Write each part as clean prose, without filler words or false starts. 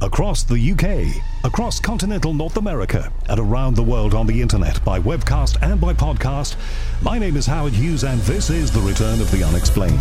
across the UK, across continental North America, and around the world on the internet by webcast and by podcast. My name is Howard Hughes, and this is The Return of the Unexplained.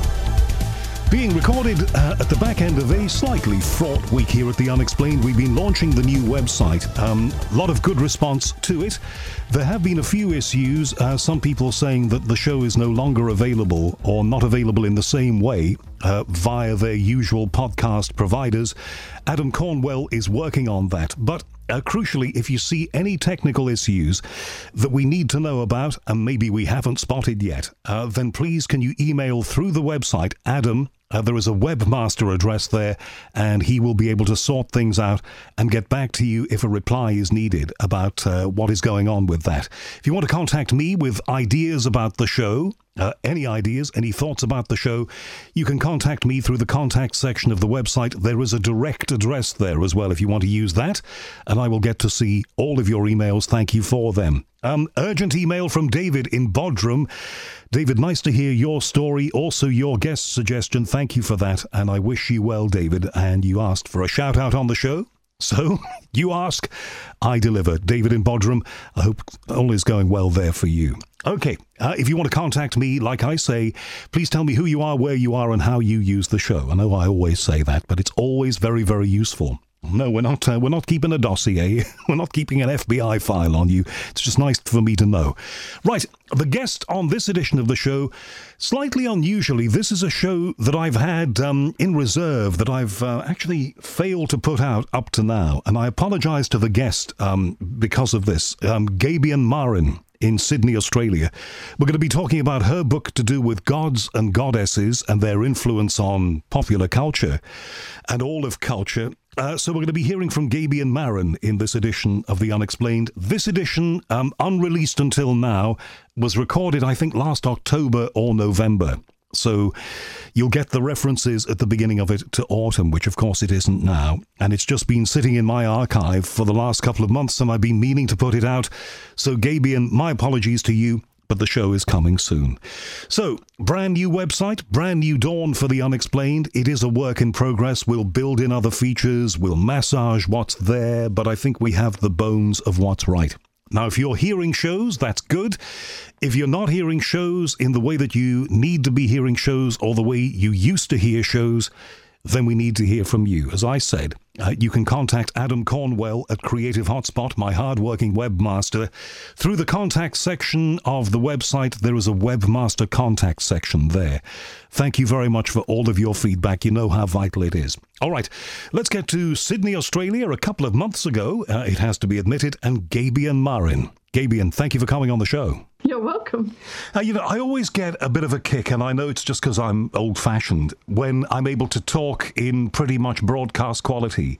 Being recorded at the back end of a slightly fraught week here at The Unexplained. We've been launching the new website. A lot of good response to it. There have been a few issues. Some people saying that the show is no longer available or not available in the same way via their usual podcast providers. Adam Cornwell is working on that. But crucially, if you see any technical issues that we need to know about and maybe we haven't spotted yet, then please can you email through the website, Adam. There is a webmaster address there, and he will be able to sort things out and get back to you if a reply is needed about what is going on with that. If you want to contact me with ideas about the show, any ideas, any thoughts about the show, you can contact me through the contact section of the website. There is a direct address there as well if you want to use that, and I will get to see all of your emails. Thank you for them. Urgent email from David in Bodrum. David, nice to hear your story, also your guest suggestion. Thank you for that, and I wish you well, David. And you asked for a shout out on the show, so you ask, I deliver. David in Bodrum, I hope all is going well there for you. Okay, if you want to contact me, like I say, please tell me who you are, where you are, and how you use the show. I know I always say that, but it's always very, very useful. No, we're not keeping a dossier. We're not keeping an FBI file on you. It's just nice for me to know. Right, the guest on this edition of the show, slightly unusually, this is a show that I've had in reserve that I've actually failed to put out up to now. And I apologise to the guest because of this. Gabion Marin in Sydney, Australia. We're going to be talking about her book to do with gods and goddesses and their influence on popular culture and all of culture. So we're going to be hearing from Gabion Marin in this edition of The Unexplained. This edition, unreleased until now, was recorded, I think, last October or November. So you'll get the references at the beginning of it to autumn, which of course it isn't now. And it's just been sitting in my archive for the last couple of months, and I've been meaning to put it out. So Gabion, my apologies to you, but the show is coming soon. So, brand new website, brand new dawn for The Unexplained. It is a work in progress. We'll build in other features. We'll massage what's there, but I think we have the bones of what's right. Now, if you're hearing shows, that's good. If you're not hearing shows in the way that you need to be hearing shows or the way you used to hear shows, then we need to hear from you. As I said, you can contact Adam Cornwell at Creative Hotspot, my hard-working webmaster. Through the contact section of the website, there is a webmaster contact section there. Thank you very much for all of your feedback. You know how vital it is. All right, let's get to Sydney, Australia. A couple of months ago, it has to be admitted, and Gabion Marin. Gabion, thank you for coming on the show. You're welcome. I always get a bit of a kick, and I know it's just because I'm old-fashioned, when I'm able to talk in pretty much broadcast quality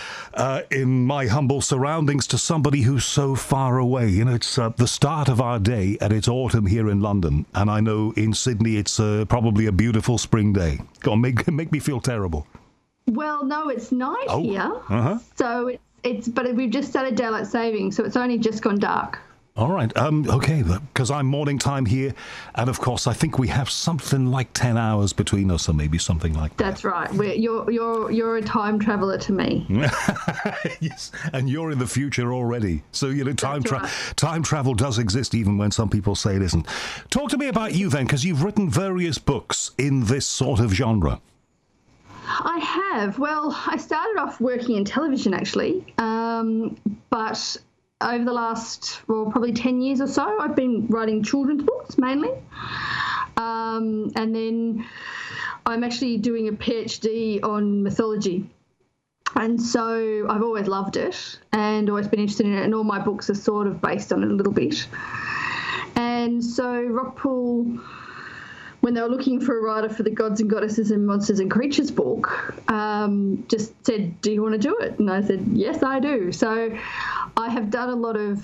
in my humble surroundings to somebody who's so far away. It's the start of our day, and it's autumn here in London, and I know in Sydney it's probably a beautiful spring day. Go on, make me feel terrible. Well, no, it's night here, so but we've just started daylight saving, so it's only just gone dark. All right. Okay, because I'm morning time here, and of course I think we have something like 10 hours between us, or maybe something like that. That's right. You're a time traveller to me. Yes, and you're in the future already. So time travel does exist, even when some people say it isn't. Talk to me about you then, because you've written various books in this sort of genre. I have. Well, I started off working in television, actually, but over the last, probably 10 years or so, I've been writing children's books mainly. And then I'm actually doing a PhD on mythology. And so I've always loved it and always been interested in it, and all my books are sort of based on it a little bit. And so Rockpool, when they were looking for a writer for the Gods and Goddesses and Monsters and Creatures book, just said, do you want to do it? And I said, yes, I do. So I have done a lot of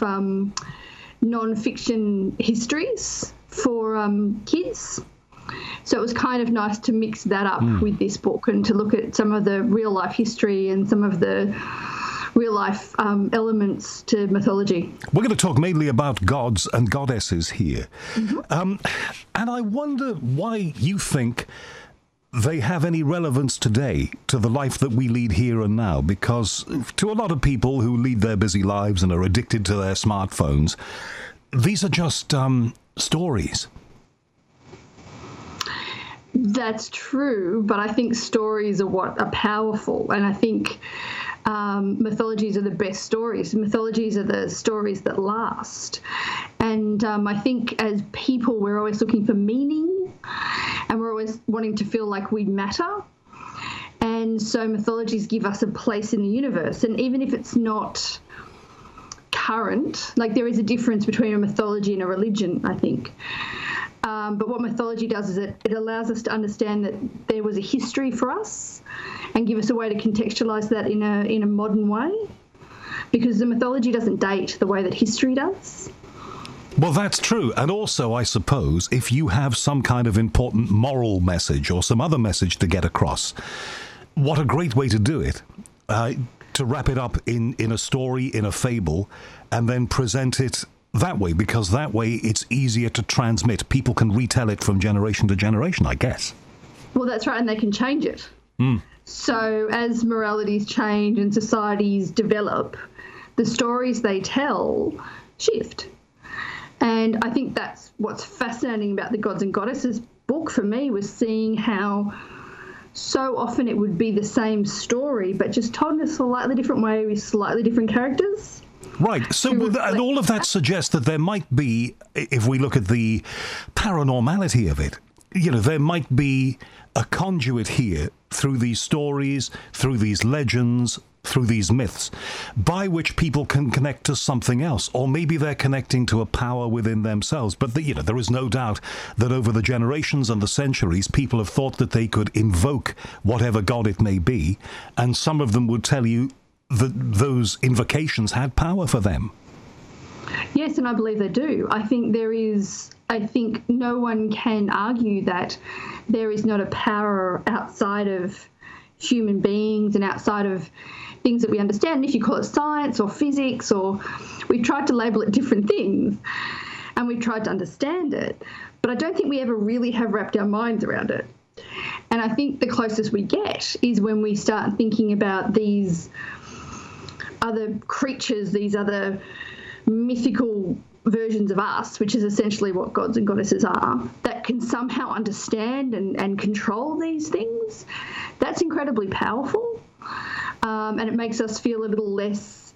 non-fiction histories for kids. So it was kind of nice to mix that up with this book and to look at some of the real-life history and some of the real-life elements to mythology. We're going to talk mainly about gods and goddesses here. And I wonder why you think they have any relevance today to the life that we lead here and now? Because to a lot of people who lead their busy lives and are addicted to their smartphones, these are just stories. That's true, but I think stories are what are powerful, and I think mythologies are the best stories. Mythologies are the stories that last. And I think as people, we're always looking for meaning, and we're always wanting to feel like we matter. And so mythologies give us a place in the universe. And even if it's not current, like there is a difference between a mythology and a religion, I think. But what mythology does is it allows us to understand that there was a history for us and give us a way to contextualise that in a modern way, because the mythology doesn't date the way that history does. Well, that's true. And also, I suppose, if you have some kind of important moral message or some other message to get across, what a great way to do it. To wrap it up in a story, in a fable, and then present it that way, because that way it's easier to transmit. People can retell it from generation to generation, I guess. Well, that's right, and they can change it. So as moralities change and societies develop, the stories they tell shift. And I think that's what's fascinating about the Gods and Goddesses book for me, was seeing how so often it would be the same story, but just told in a slightly different way with slightly different characters. Right. So and all of that suggests that there might be, if we look at the paranormality of it, there might be a conduit here through these stories, through these legends, through these myths, by which people can connect to something else, or maybe they're connecting to a power within themselves. But there is no doubt that over the generations and the centuries, people have thought that they could invoke whatever god it may be, and some of them would tell you that those invocations had power for them. Yes, and I believe they do. I think no one can argue that there is not a power outside of human beings and outside of things that we understand. And if you call it science or physics, or we've tried to label it different things and we've tried to understand it, but I don't think we ever really have wrapped our minds around it. And I think the closest we get is when we start thinking about these other creatures, these other mythical versions of us, which is essentially what gods and goddesses are, that can somehow understand and control these things. That's incredibly powerful, and it makes us feel a little less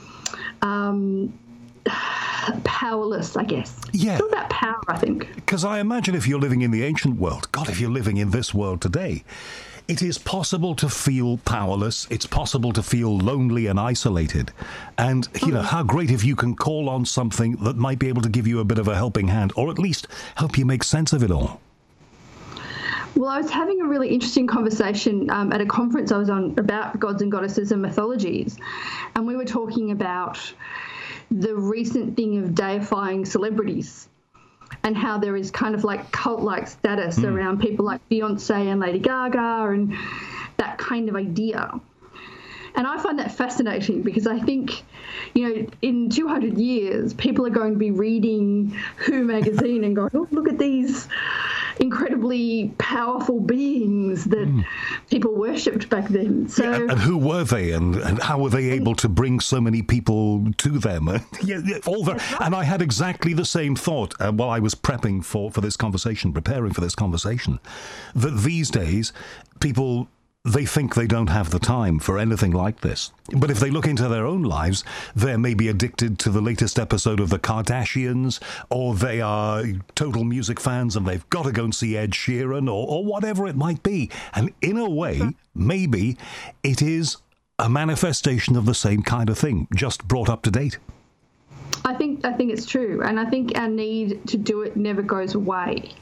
powerless, I guess. Yeah. It's all about power, I think. Because I imagine if you're living in the ancient world, God, if you're living in this world today, it is possible to feel powerless. It's possible to feel lonely and isolated. And, how great if you can call on something that might be able to give you a bit of a helping hand, or at least help you make sense of it all. Well, I was having a really interesting conversation at a conference I was on about gods and goddesses and mythologies. And we were talking about the recent thing of deifying celebrities, and how there is kind of like cult-like status around people like Beyonce and Lady Gaga and that kind of idea. And I find that fascinating, because I think, in 200 years, people are going to be reading Who magazine and going, oh, look at these incredibly powerful beings that people worshipped back then. So, and who were they, and how were they able to bring so many people to them? All that. Right. And I had exactly the same thought while I was preparing for this conversation, that these days people, they think they don't have the time for anything like this. But if they look into their own lives, they're maybe addicted to the latest episode of The Kardashians, or they are total music fans and they've got to go and see Ed Sheeran, or whatever it might be. And in a way, maybe it is a manifestation of the same kind of thing, just brought up to date. I think it's true. And I think our need to do it never goes away.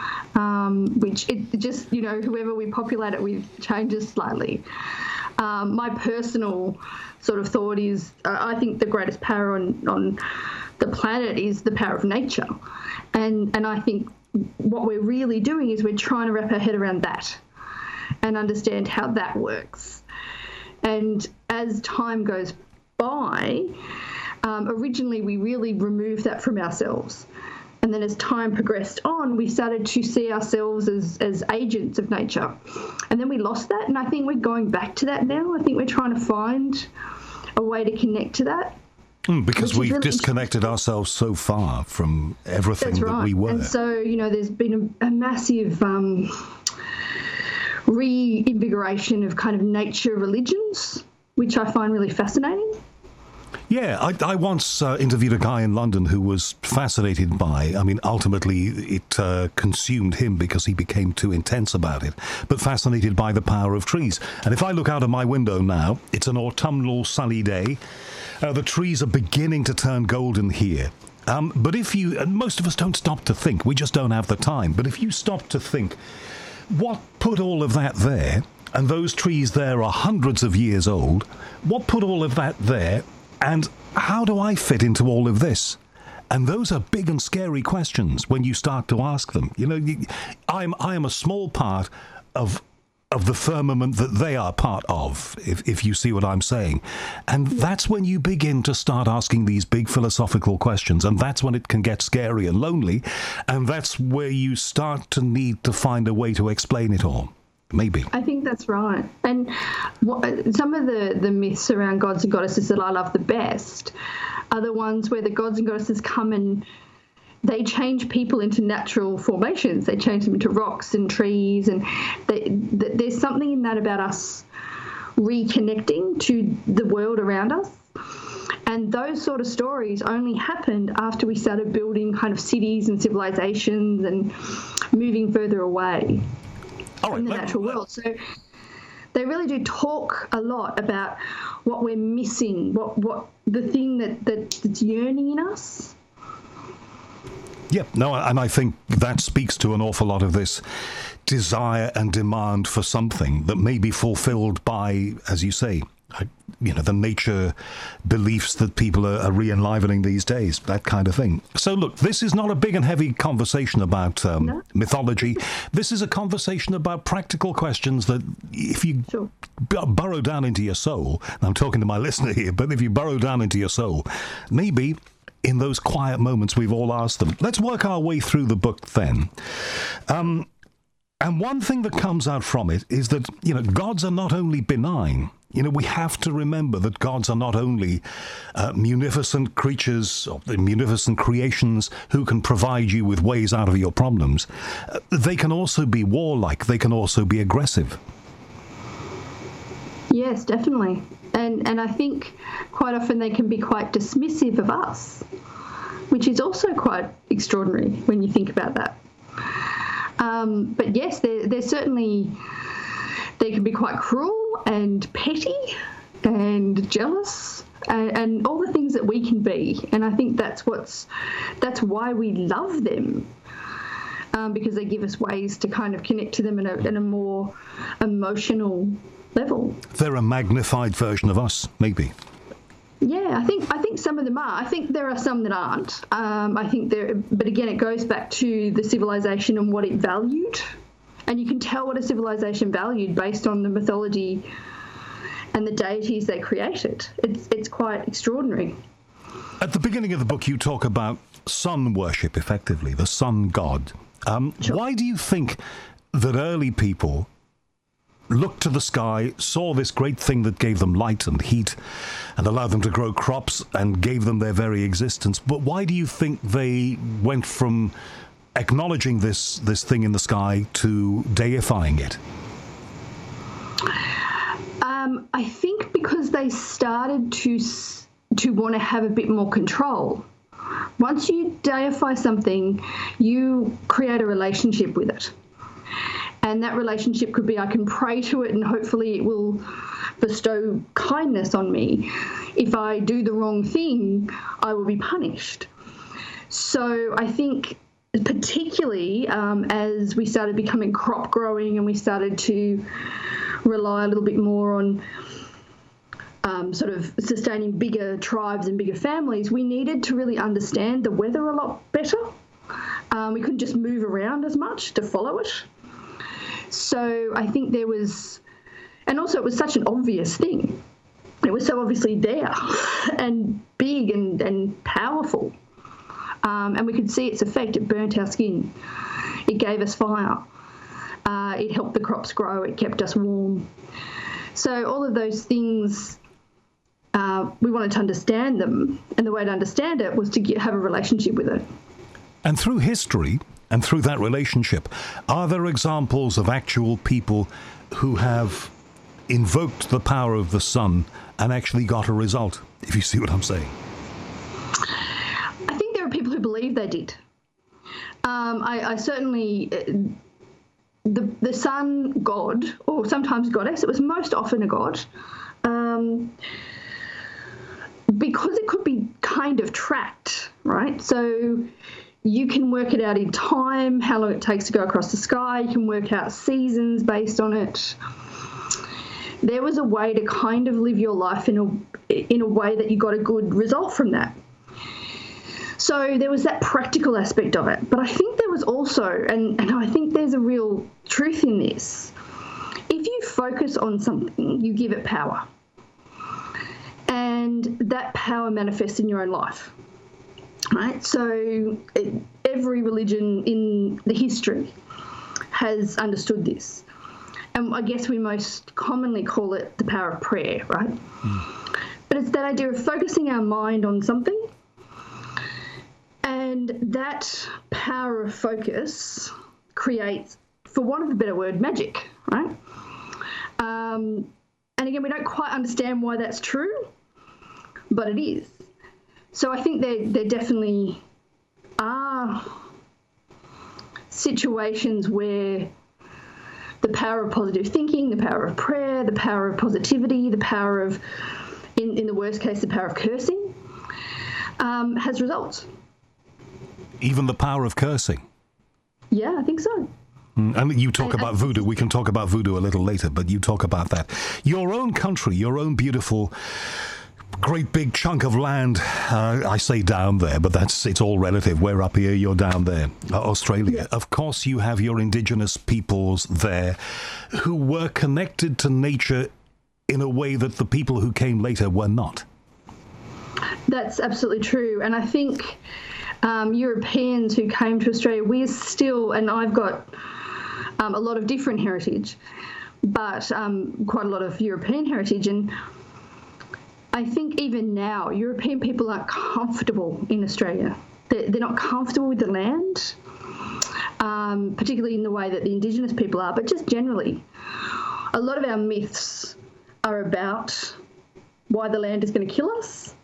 Which it just, whoever we populate it with changes slightly. My personal sort of thought is I think the greatest power on the planet is the power of nature. And I think what we're really doing is we're trying to wrap our head around that and understand how that works. And as time goes by, originally we really removed that from ourselves. And then as time progressed on, we started to see ourselves as agents of nature. And then we lost that. And I think we're going back to that now. I think we're trying to find a way to connect to that. Because we've really disconnected ourselves so far from everything that we were. And so, there's been a massive reinvigoration of kind of nature religions, which I find really fascinating. Yeah, I once interviewed a guy in London who was fascinated by, ultimately it consumed him because he became too intense about it, but fascinated by the power of trees. And if I look out of my window now, it's an autumnal sunny day. The trees are beginning to turn golden here. But if you, and most of us don't stop to think, we just don't have the time, but if you stop to think, what put all of that there, and those trees there are hundreds of years old, what put all of that there? And how do I fit into all of this? And those are big and scary questions when you start to ask them. I am a small part of the firmament that they are part of, if you see what I'm saying. And that's when you begin to start asking these big philosophical questions. And that's when it can get scary and lonely. And that's where you start to need to find a way to explain it all. Maybe. I think that's right. And some of the myths around gods and goddesses that I love the best are the ones where the gods and goddesses come and they change people into natural formations. They change them into rocks and trees. And there's something in that about us reconnecting to the world around us. And those sort of stories only happened after we started building kind of cities and civilizations and moving further away. In the natural world. So they really do talk a lot about what we're missing, what the thing that's yearning in us. Yep, no, and I think that speaks to an awful lot of this desire and demand for something that may be fulfilled by, as you say, the nature beliefs that people are re-enlivening these days, that kind of thing. So look, this is not a big and heavy conversation about mythology. This is a conversation about practical questions that if you burrow down into your soul, and I'm talking to my listener here, but if you burrow down into your soul, maybe in those quiet moments we've all asked them. Let's work our way through the book then. And one thing that comes out from it is that, gods are not only benign. We have to remember that gods are not only munificent creatures, or munificent creations who can provide you with ways out of your problems. They can also be warlike. They can also be aggressive. Yes, definitely. And I think quite often they can be quite dismissive of us, which is also quite extraordinary when you think about that. But yes, they're certainly, they can be quite cruel and petty and jealous and all the things that we can be. And I think that's why we love them, because they give us ways to kind of connect to them in a more emotional level. They're a magnified version of us, maybe. Yeah, I think some of them are. I think there are some that aren't. But again, it goes back to the civilization and what it valued. And you can tell what a civilization valued based on the mythology and the deities they created. It's quite extraordinary. At the beginning of the book, you talk about sun worship, effectively, the sun god. Sure. Why do you think that early people looked to the sky, saw this great thing that gave them light and heat and allowed them to grow crops and gave them their very existence? But why do you think they went from acknowledging this thing in the sky to deifying it? I think because they started to want to have a bit more control. Once you deify something, you create a relationship with it. And that relationship could be, I can pray to it and hopefully it will bestow kindness on me. If I do the wrong thing, I will be punished. So I think particularly as we started becoming crop growing and we started to rely a little bit more on sort of sustaining bigger tribes and bigger families, we needed to really understand the weather a lot better. We couldn't just move around as much to follow it. So I think there was, and also it was such an obvious thing. It was so obviously there and big and powerful. And we could see its effect. It burnt our skin. It gave us fire. It helped the crops grow. It kept us warm. So all of those things, we wanted to understand them. And the way to understand it was to have a relationship with it. And through history and through that relationship, are there examples of actual people who have invoked the power of the sun and actually got a result, if you see what I'm saying? I think there are people who believe they did. I certainly, the sun god, or sometimes goddess, it was most often a god, because it could be kind of tracked, right? So you can work it out in time, how long it takes to go across the sky. You can work out seasons based on it. There was a way to kind of live your life in a way that you got a good result from that. So there was that practical aspect of it. But I think there was also, and I think there's a real truth in this, if you focus on something, you give it power. And that power manifests in your own life, right? So every religion in the history has understood this. And I guess we most commonly call it the power of prayer, right? But it's that idea of focusing our mind on something, and that power of focus creates, for want of a better word, magic, right? And again, we don't quite understand why that's true, but it is. So I think there definitely are situations where the power of positive thinking, the power of prayer, the power of positivity, the power of, in the worst case, the power of cursing, has results. Even the power of cursing? Yeah, I think so. And you talk about voodoo. We can talk about voodoo a little later, but you talk about that. Your own country, your own beautiful, great big chunk of land, I say down there, but it's all relative. We're up here, you're down there, Australia. Yeah. Of course, you have your indigenous peoples there who were connected to nature in a way that the people who came later were not. That's absolutely true. And I think Europeans who came to Australia, we're still, and I've got a lot of different heritage, but quite a lot of European heritage. And I think even now, European people aren't comfortable in Australia. They're not comfortable with the land, particularly in the way that the Indigenous people are, but just generally. A lot of our myths are about why the land is going to kill us.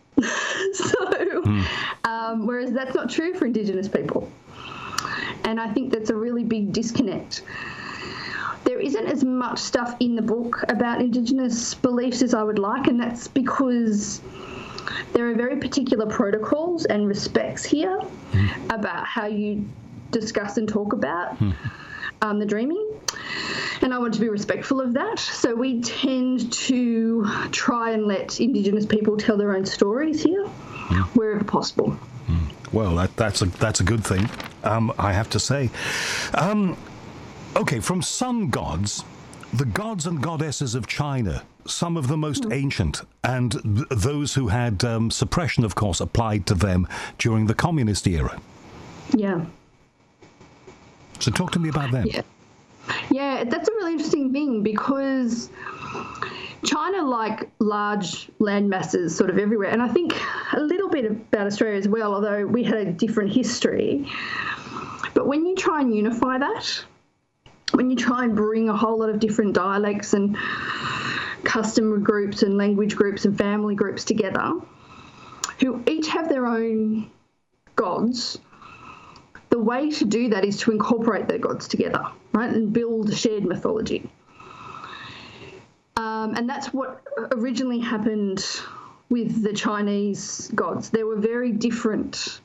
Whereas that's not true for Indigenous people. And I think that's a really big disconnect. There isn't as much stuff in the book about Indigenous beliefs as I would like, and that's because there are very particular protocols and respects here about how you discuss and talk about the dreaming. And I want to be respectful of that. So we tend to try and let Indigenous people tell their own stories here wherever possible. Well, that's a good thing, I have to say. Okay, from sun gods, the gods and goddesses of China, some of the most ancient, and those who had suppression, of course, applied to them during the communist era. Yeah. So talk to me about them. Yeah, that's a really interesting thing because China, like large land masses sort of everywhere, and I think a little bit about Australia as well, although we had a different history. But when you try and unify that, when you try and bring a whole lot of different dialects and custom groups and language groups and family groups together, who each have their own gods, the way to do that is to incorporate their gods together, right, and build a shared mythology. And that's what originally happened with the Chinese gods. They were very different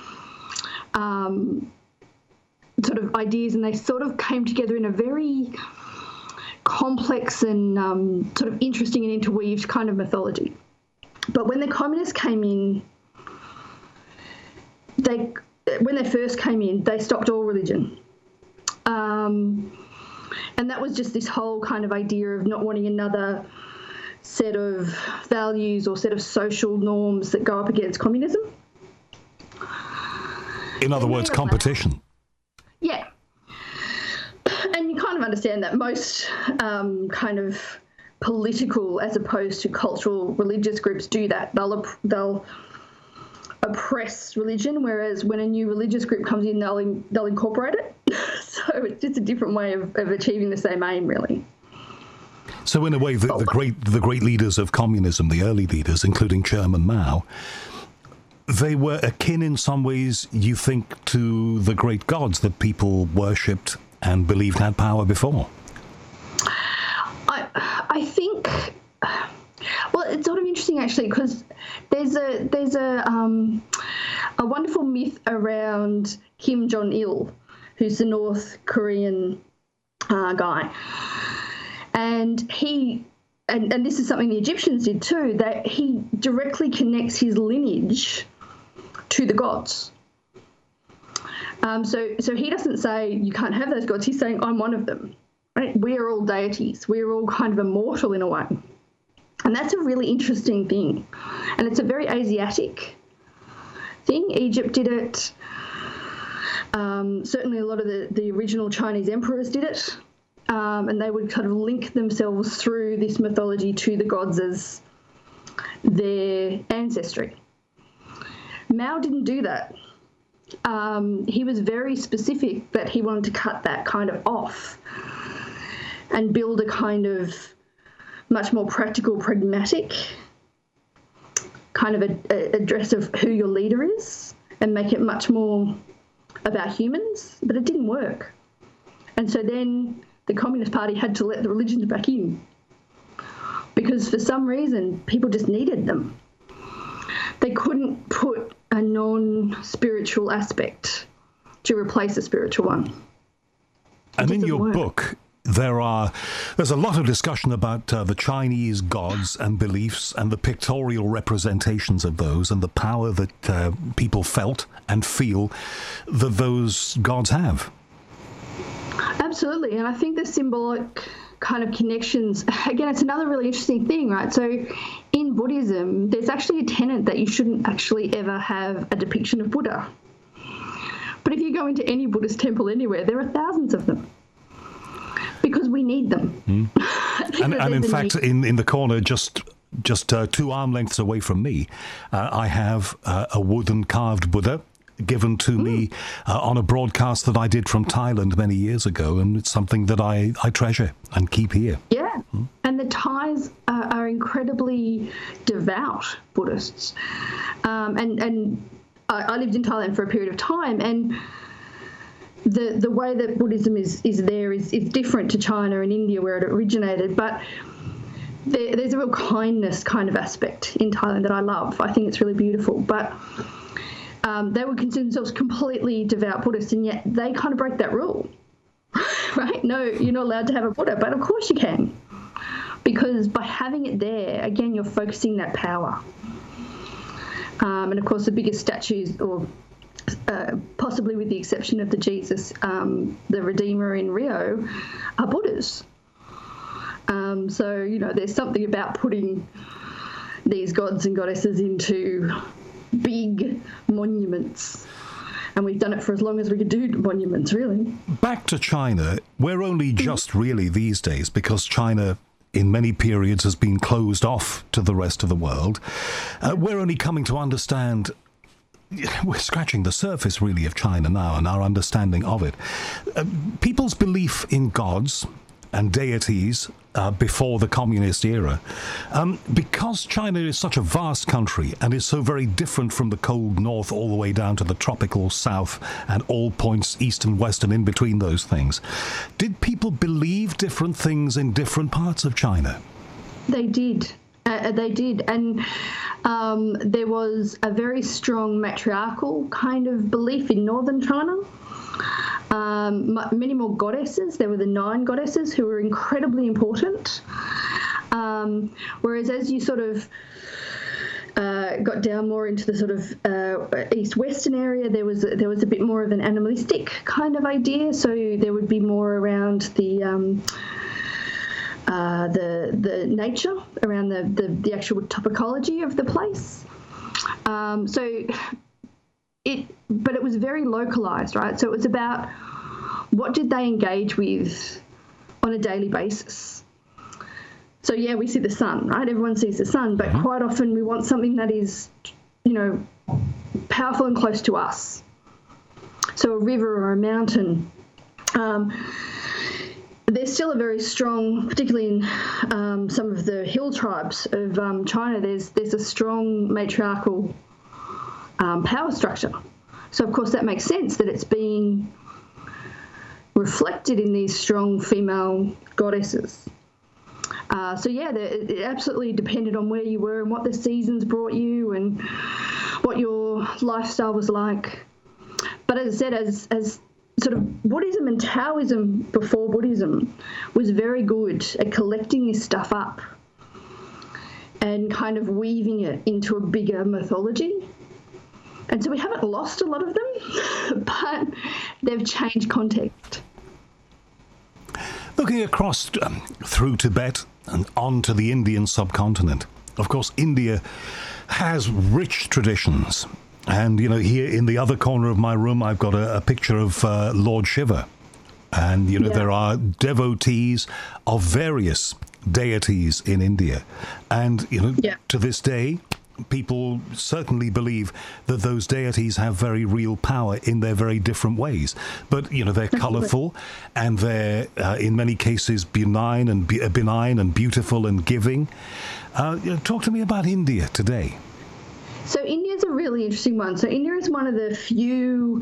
sort of ideas, and they sort of came together in a very complex and sort of interesting and interweaved kind of mythology. But when the communists came in, when they first came in, they stopped all religion. And that was just this whole kind of idea of not wanting another set of values or set of social norms that go up against communism. In other words, competition. Yeah. And you kind of understand that most kind of political as opposed to cultural religious groups do that. They'll oppress religion, whereas when a new religious group comes in, they'll incorporate it. So it's just a different way of achieving the same aim, really. So in a way, the great leaders of communism, the early leaders, including Chairman Mao, they were akin in some ways, you think, to the great gods that people worshipped and believed had power before? I think, well, it's sort of interesting actually, because there's a wonderful myth around Kim Jong-il, who's the North Korean guy, and he. And this is something the Egyptians did too, that he directly connects his lineage to the gods. So he doesn't say you can't have those gods. He's saying I'm one of them. Right? We are all deities. We're all kind of immortal in a way. And that's a really interesting thing. And it's a very Asiatic thing. Egypt did it. Certainly a lot of the original Chinese emperors did it. And they would kind of link themselves through this mythology to the gods as their ancestry. Mao didn't do that. He was very specific that he wanted to cut that kind of off and build a kind of much more practical, pragmatic kind of address of who your leader is and make it much more about humans, but it didn't work. And so then the Communist Party had to let the religions back in because for some reason people just needed them. They couldn't put a non-spiritual aspect to replace a spiritual one. And in your book, there's a lot of discussion about the Chinese gods and beliefs and the pictorial representations of those and the power that people felt and feel that those gods have. Absolutely, and I think the symbolic kind of connections, again, it's another really interesting thing, right? So in Buddhism, there's actually a tenet that you shouldn't actually ever have a depiction of Buddha. But if you go into any Buddhist temple anywhere, there are thousands of them because we need them. And in fact, in the corner, just 2 arm lengths away from me, I have a wooden carved Buddha given to me on a broadcast that I did from Thailand many years ago, and it's something that I treasure and keep here. Yeah, and the Thais are incredibly devout Buddhists. And I lived in Thailand for a period of time, and the way that Buddhism is there is different to China and India where it originated, but there's a real kindness kind of aspect in Thailand that I love. I think it's really beautiful, but they would consider themselves completely devout Buddhists, and yet they kind of break that rule, right? No, you're not allowed to have a Buddha, but of course you can, because by having it there, again, you're focusing that power. And of course, the biggest statues, or possibly with the exception of the Jesus, the Redeemer in Rio, are Buddhas. So, you know, there's something about putting these gods and goddesses into big monuments, and we've done it for as long as we could do monuments, really. Back to China, we're only just really these days, because China in many periods has been closed off to the rest of the world. We're only coming to understand, we're scratching the surface really of China now and our understanding of it. People's belief in gods and deities before the communist era, because China is such a vast country and is so very different from the cold north all the way down to the tropical south and all points east and west and in between those things. Did people believe different things in different parts of China? They did. They did. And there was a very strong matriarchal kind of belief in northern China. Many more goddesses. There were the 9 goddesses who were incredibly important. Whereas as you sort of got down more into the sort of east-western area, there was a bit more of an animalistic kind of idea. So there would be more around the nature, around the actual topography of the place. So but it was very localized, right? So it was about what did they engage with on a daily basis. So yeah, we see the sun, right? Everyone sees the sun, but quite often we want something that is, powerful and close to us. So a river or a mountain. There's still a very strong, particularly in some of the hill tribes of China, there's a strong matriarchal power structure. So, of course, that makes sense that it's being reflected in these strong female goddesses. It absolutely depended on where you were and what the seasons brought you and what your lifestyle was like. But as I said, as sort of Buddhism and Taoism before Buddhism was very good at collecting this stuff up and kind of weaving it into a bigger mythology. And so we haven't lost a lot of them, but they've changed context. Looking across through Tibet and onto the Indian subcontinent, of course, India has rich traditions. And, here in the other corner of my room, I've got a picture of Lord Shiva. And, there are devotees of various deities in India. And, to this day, people certainly believe that those deities have very real power in their very different ways. But, they're colourful and they're, in many cases, benign and beautiful and giving. Talk to me about India today. So India's a really interesting one. So India is one of the few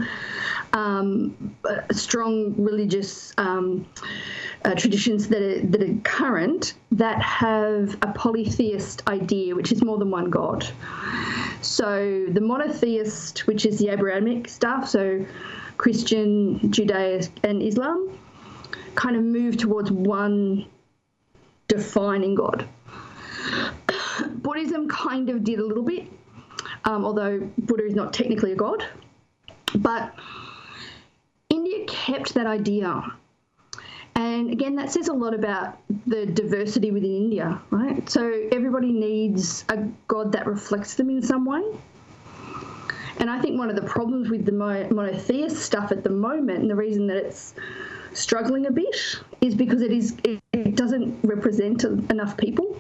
strong religious traditions that are current that have a polytheist idea, which is more than one god. So the monotheist, which is the Abrahamic stuff, so Christian, Judaism, and Islam, kind of move towards one defining god. Buddhism kind of did a little bit. Although Buddha is not technically a god. But India kept that idea. And again, that says a lot about the diversity within India, right? So everybody needs a god that reflects them in some way. And I think one of the problems with the monotheist stuff at the moment, and the reason that it's struggling a bit, is because it doesn't represent enough people.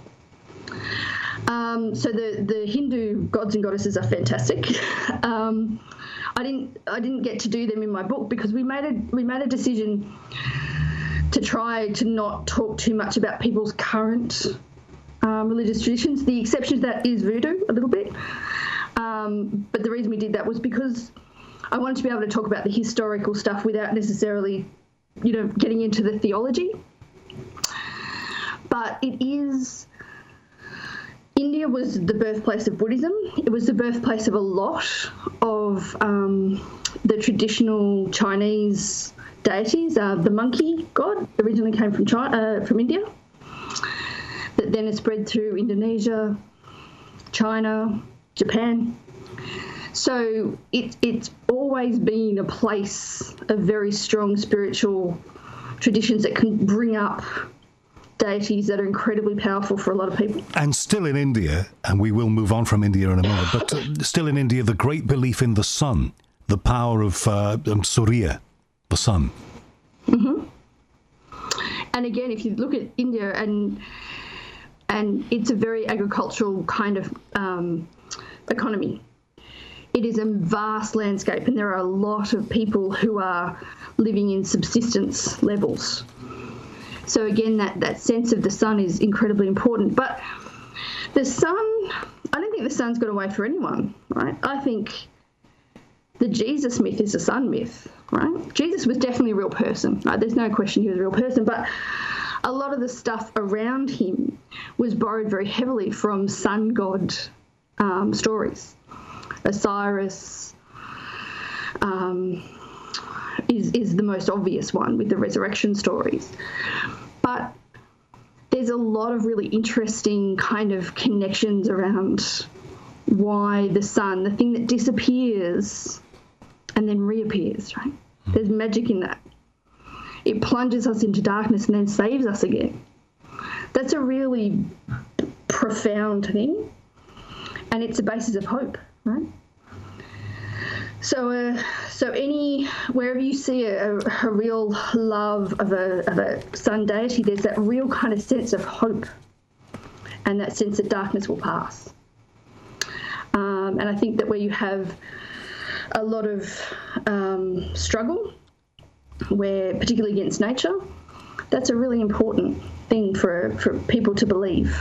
So the Hindu gods and goddesses are fantastic. I didn't get to do them in my book because we made a decision to try to not talk too much about people's current religious traditions. The exception to that is voodoo a little bit. But the reason we did that was because I wanted to be able to talk about the historical stuff without necessarily, getting into the theology. But India was the birthplace of Buddhism. It was the birthplace of a lot of the traditional Chinese deities. The monkey god originally came from India, that then has spread through Indonesia, China, Japan. So it's always been a place of very strong spiritual traditions that can bring up deities that are incredibly powerful for a lot of people. And still in India, and we will move on from India in a moment, but still in India, the great belief in the sun, the power of Surya, the sun. Mm-hmm. And again, if you look at India, and it's a very agricultural kind of economy. It is a vast landscape, and there are a lot of people who are living in subsistence levels. So again, that sense of the sun is incredibly important. But the sun, I don't think the sun's got away for anyone, right? I think the Jesus myth is a sun myth, right? Jesus was definitely a real person, right? There's no question he was a real person, but a lot of the stuff around him was borrowed very heavily from sun god stories. Osiris is the most obvious one with the resurrection stories. But there's a lot of really interesting kind of connections around why the sun, the thing that disappears and then reappears, right? There's magic in that. It plunges us into darkness and then saves us again. That's a really profound thing, and it's a basis of hope, right? So wherever you see a real love of a sun deity, there's that real kind of sense of hope and that sense that darkness will pass. And I think that where you have a lot of struggle, where particularly against nature, that's a really important thing for people to believe.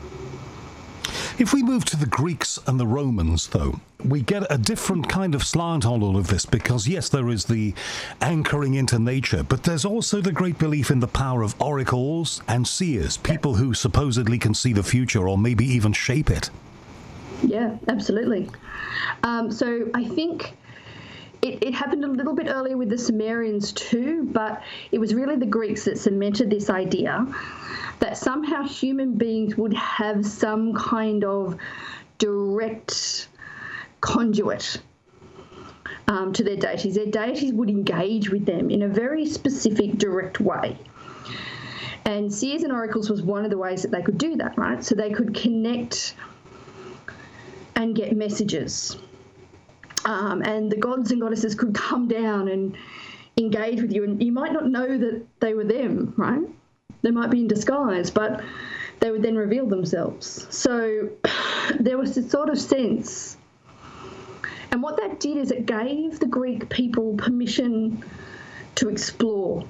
If we move to the Greeks and the Romans, though, we get a different kind of slant on all of this because, yes, there is the anchoring into nature, but there's also the great belief in the power of oracles and seers, people who supposedly can see the future or maybe even shape it. Yeah, absolutely. So I think it happened a little bit earlier with the Sumerians too, but it was really the Greeks that cemented this idea that somehow human beings would have some kind of direct conduit to their deities. Their deities would engage with them in a very specific, direct way. And seers and oracles was one of the ways that they could do that, right? So they could connect and get messages. And the gods and goddesses could come down and engage with you, and you might not know that they were them, right? They might be in disguise, but they would then reveal themselves. So there was this sort of sense. And what that did is it gave the Greek people permission to explore.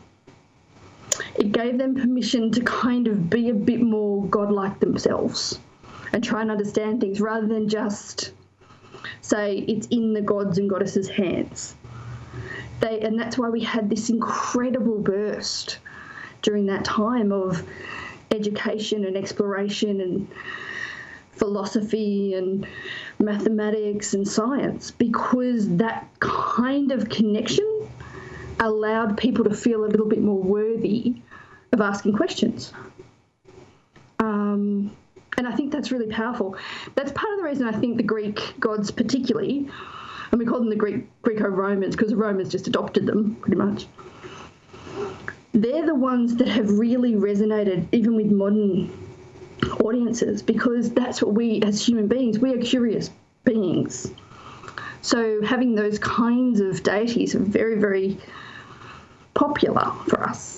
It gave them permission to kind of be a bit more godlike themselves and try and understand things rather than just say it's in the gods and goddesses' hands. And that's why we had this incredible burst during that time of education and exploration and philosophy and mathematics and science, because that kind of connection allowed people to feel a little bit more worthy of asking questions. And I think that's really powerful. That's part of the reason I think the Greek gods particularly, and we call them the Greco-Romans because the Romans just adopted them pretty much, they're the ones that have really resonated even with modern audiences, because that's what we as human beings, we are curious beings. So having those kinds of deities are very, very popular for us.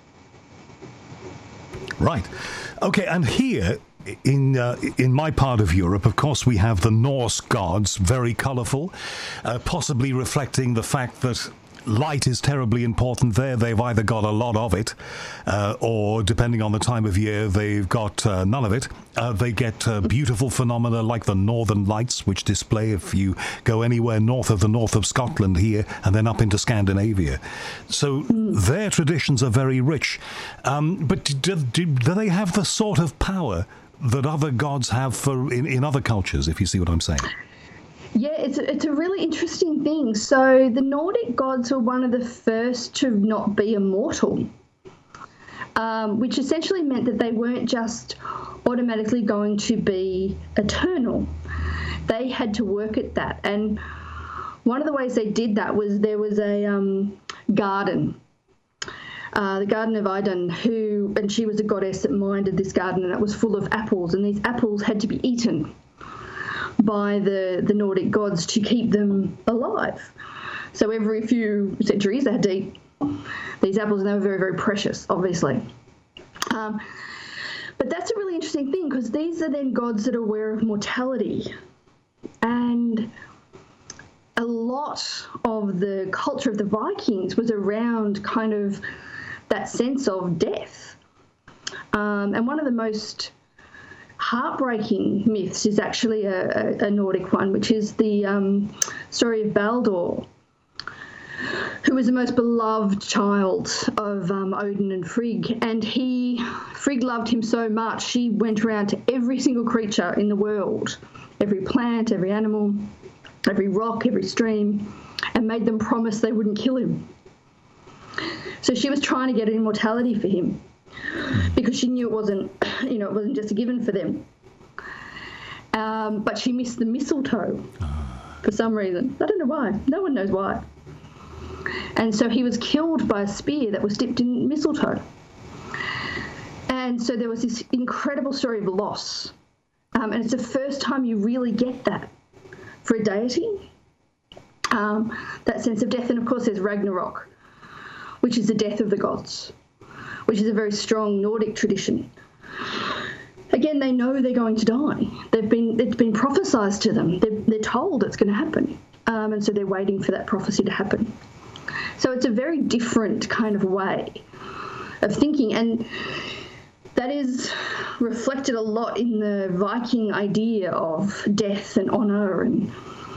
Right. Okay, and here in my part of Europe, of course, we have the Norse gods, very colourful, possibly reflecting the fact that light is terribly important there. They've either got a lot of it, or depending on the time of year, they've got none of it. They get beautiful phenomena like the Northern Lights, which display if you go anywhere north of Scotland here, and then up into Scandinavia. So their traditions are very rich. But do they have the sort of power that other gods have in other cultures, if you see what I'm saying? Yeah, it's a really interesting thing. So the Nordic gods were one of the first to not be immortal, which essentially meant that they weren't just automatically going to be eternal. They had to work at that. And one of the ways they did that was there was a garden, the Garden of Idun, and she was a goddess that minded this garden, and it was full of apples, and these apples had to be eaten by the Nordic gods to keep them alive. So every few centuries they had to eat these apples, and they were very, very precious, obviously. But that's a really interesting thing, because these are then gods that are aware of mortality. And a lot of the culture of the Vikings was around kind of that sense of death. And one of the most heartbreaking myths is actually a Nordic one, which is the story of Baldur, who was the most beloved child of Odin and Frigg. And Frigg loved him so much, she went around to every single creature in the world, every plant, every animal, every rock, every stream, and made them promise they wouldn't kill him. So she was trying to get immortality for him, because she knew it wasn't just a given for them. But she missed the mistletoe for some reason. I don't know why. No one knows why. And so he was killed by a spear that was dipped in mistletoe. And so there was this incredible story of loss. And it's the first time you really get that for a deity. that sense of death. And of course there's Ragnarok, which is the death of the gods, which is a very strong Nordic tradition. Again, they know they're going to die. It's been prophesied to them. They're told it's going to happen. And so they're waiting for that prophecy to happen. So it's a very different kind of way of thinking. And that is reflected a lot in the Viking idea of death and honour and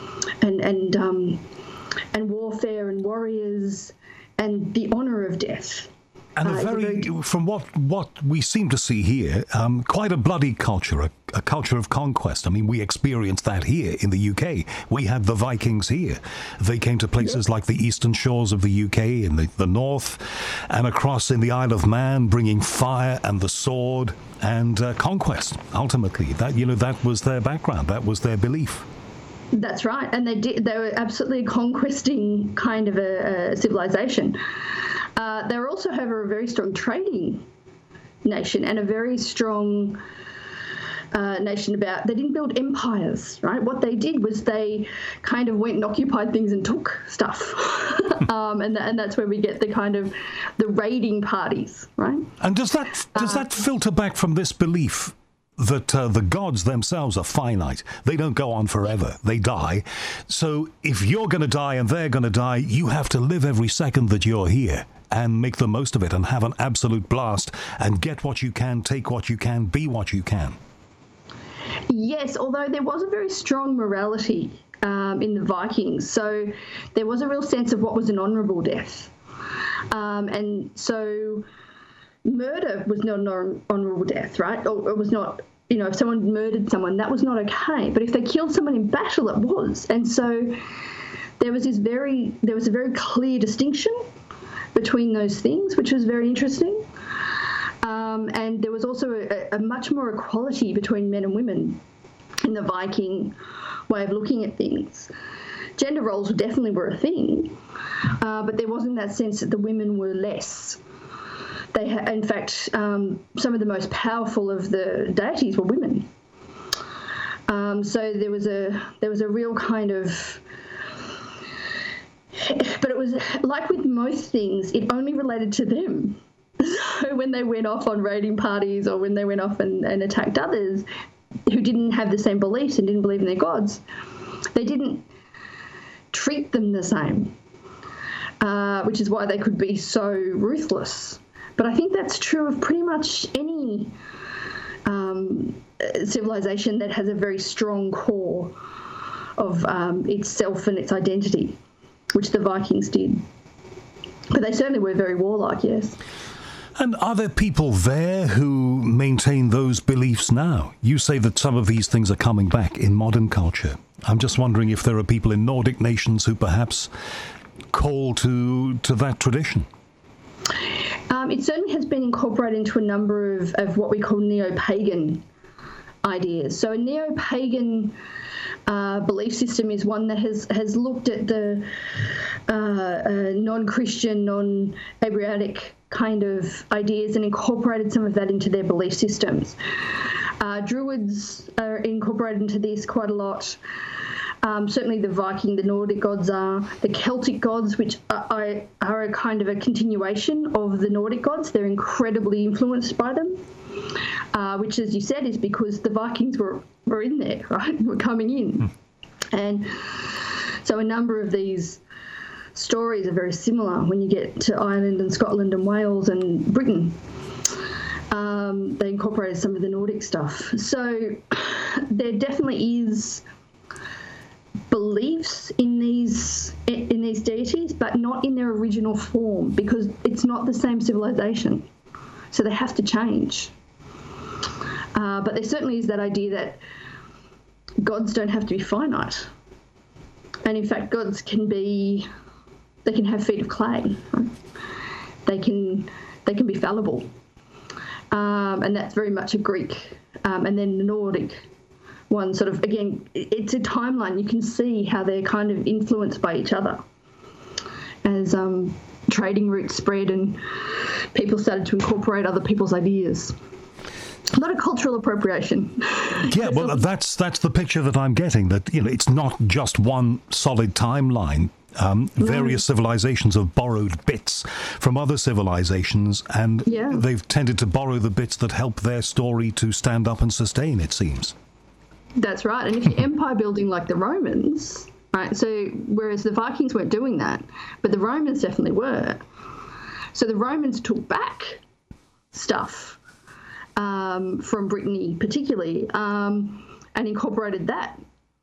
warfare and warriors and the honour of death. And from what we seem to see here, quite a bloody culture, a culture of conquest. I mean, we experienced that here in the UK. We had the Vikings here. They came to places like the eastern shores of the UK, in the north, and across in the Isle of Man, bringing fire and the sword and conquest. Ultimately, that was their background. That was their belief. That's right, and they were absolutely conquesting kind of a civilization. They were also, however, a very strong trading nation and a very strong nation they didn't build empires, right? What they did was they kind of went and occupied things and took stuff. and that's where we get the kind of the raiding parties, right? And does that filter back from this belief that the gods themselves are finite? They don't go on forever. They die. So if you're going to die and they're going to die, you have to live every second that you're here and make the most of it and have an absolute blast and get what you can, take what you can, be what you can. Yes, although there was a very strong morality in the Vikings. So there was a real sense of what was an honourable death. And so murder was not an honourable death, right? Or it was not, if someone murdered someone, that was not okay. But if they killed someone in battle, it was. And so there was a very clear distinction between those things, which was very interesting. And there was also a much more equality between men and women in the Viking way of looking at things. Gender roles definitely were a thing, but there wasn't that sense that the women were less. In fact, some of the most powerful of the deities were women. So there was a real kind of, but it was like with most things, it only related to them. So when they went off on raiding parties or when they went off and attacked others who didn't have the same beliefs and didn't believe in their gods, they didn't treat them the same, which is why they could be so ruthless. But I think that's true of pretty much any civilization that has a very strong core of itself and its identity, which the Vikings did. But they certainly were very warlike, yes. And are there people there who maintain those beliefs now? You say that some of these things are coming back in modern culture. I'm just wondering if there are people in Nordic nations who perhaps call to that tradition. It certainly has been incorporated into a number of what we call neo-pagan ideas. So a neo-pagan belief system is one that has looked at the non-Christian, non-Abrahamic kind of ideas and incorporated some of that into their belief systems. Druids are incorporated into this quite a lot. Certainly the Viking, the Nordic gods are. The Celtic gods, which are a kind of a continuation of the Nordic gods. They're incredibly influenced by them, which, as you said, is because the Vikings were in there, right? Were coming in. And so a number of these stories are very similar when you get to Ireland and Scotland and Wales and Britain. They incorporated some of the Nordic stuff. So there definitely is beliefs in these deities, but not in their original form, because it's not the same civilization. So they have to change. But there certainly is that idea that gods don't have to be finite. And in fact, gods they can have feet of clay. Right? They can be fallible. And that's very much a Greek. And then the Nordic one sort of, again, it's a timeline. You can see how they're kind of influenced by each other as trading routes spread and people started to incorporate other people's ideas. A lot of cultural appropriation. Yeah, well, that's the picture that I'm getting, that, it's not just one solid timeline. Various civilizations have borrowed bits from other civilizations, and they've tended to borrow the bits that help their story to stand up and sustain, it seems. That's right. And if you're empire building like the Romans, right, so whereas the Vikings weren't doing that, but the Romans definitely were. So the Romans took back stuff from Brittany particularly, and incorporated that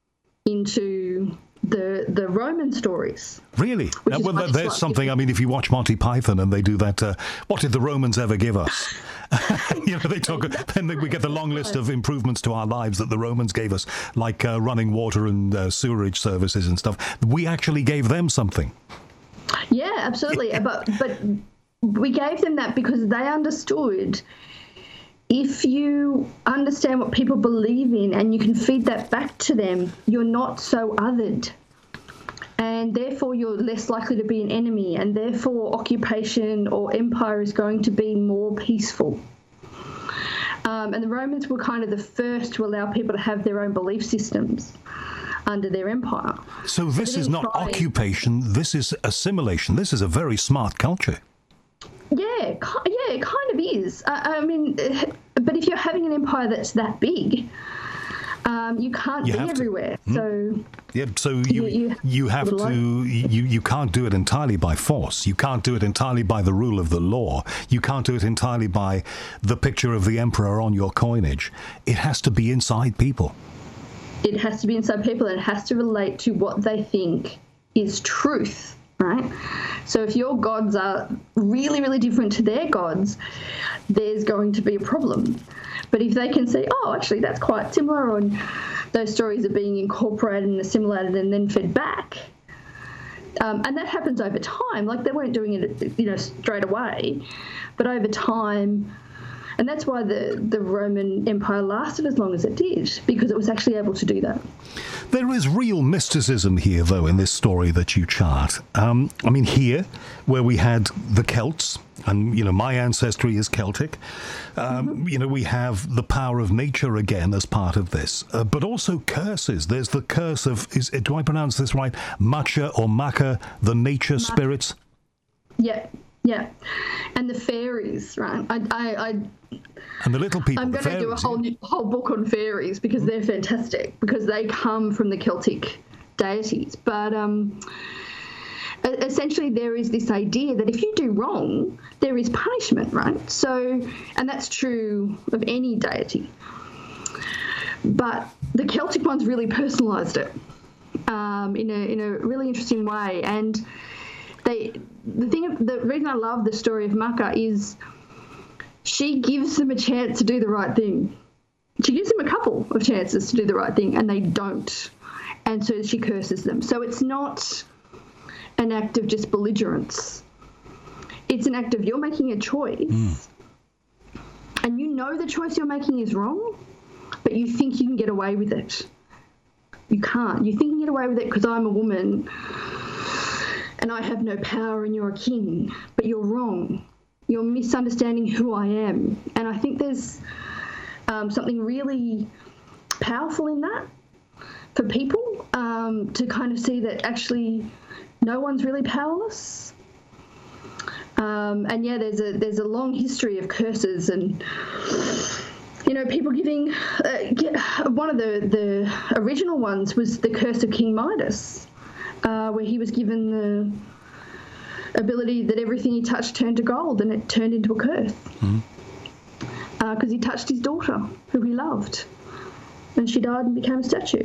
into the Roman stories. Really? Well, there's something, I mean, if you watch Monty Python and they do that, what did the Romans ever give us? They talk, then we get the long list of improvements to our lives that the Romans gave us, like running water and sewerage services and stuff. We actually gave them something. Yeah, absolutely. But we gave them that because they understood, if you understand what people believe in and you can feed that back to them, you're not so othered. And therefore, you're less likely to be an enemy, and therefore occupation or empire is going to be more peaceful. And the Romans were kind of the first to allow people to have their own belief systems under their empire. So this is not occupation, this is assimilation. This is a very smart culture. Yeah, it kind of is. I mean, but if you're having an empire that's that big, you can't be everywhere. So you have to. You can't do it entirely by force. You can't do it entirely by the rule of the law. You can't do it entirely by the picture of the emperor on your coinage. It has to be inside people. It has to be inside people, and it has to relate to what they think is truth. Right? So if your gods are really, really different to their gods, there's going to be a problem. But if they can see, oh, actually, that's quite similar, and those stories are being incorporated and assimilated and then fed back, and that happens over time. Like, they weren't doing it, straight away, but over time. And that's why the Roman Empire lasted as long as it did, because it was actually able to do that. There is real mysticism here, though, in this story that you chart. I mean, here, where we had the Celts, and, my ancestry is Celtic, we have the power of nature again as part of this, but also curses. There's the curse of, do I pronounce this right, Macha or Maka, the nature spirits? Yeah. Yeah, and the fairies, right? And the little people. I'm going to do a whole book on fairies because they're fantastic, because they come from the Celtic deities. But essentially, there is this idea that if you do wrong, there is punishment, right? So, and that's true of any deity. But the Celtic ones really personalised it in a really interesting way, and the reason I love the story of Maka is she gives them a chance to do the right thing. She gives them a couple of chances to do the right thing, and they don't. And so she curses them. So it's not an act of just belligerence. It's an act of, you're making a choice, and you know the choice you're making is wrong, but you think you can get away with it. You can't. You think you can get away with it because I'm a woman and I have no power and you're a king, but you're wrong. You're misunderstanding who I am. And I think there's something really powerful in that for people, to kind of see that actually no one's really powerless. And yeah, there's a long history of curses, and people giving. One of the original ones was the curse of King Midas, where he was given the ability that everything he touched turned to gold, and it turned into a curse because he touched his daughter, who he loved, and she died and became a statue.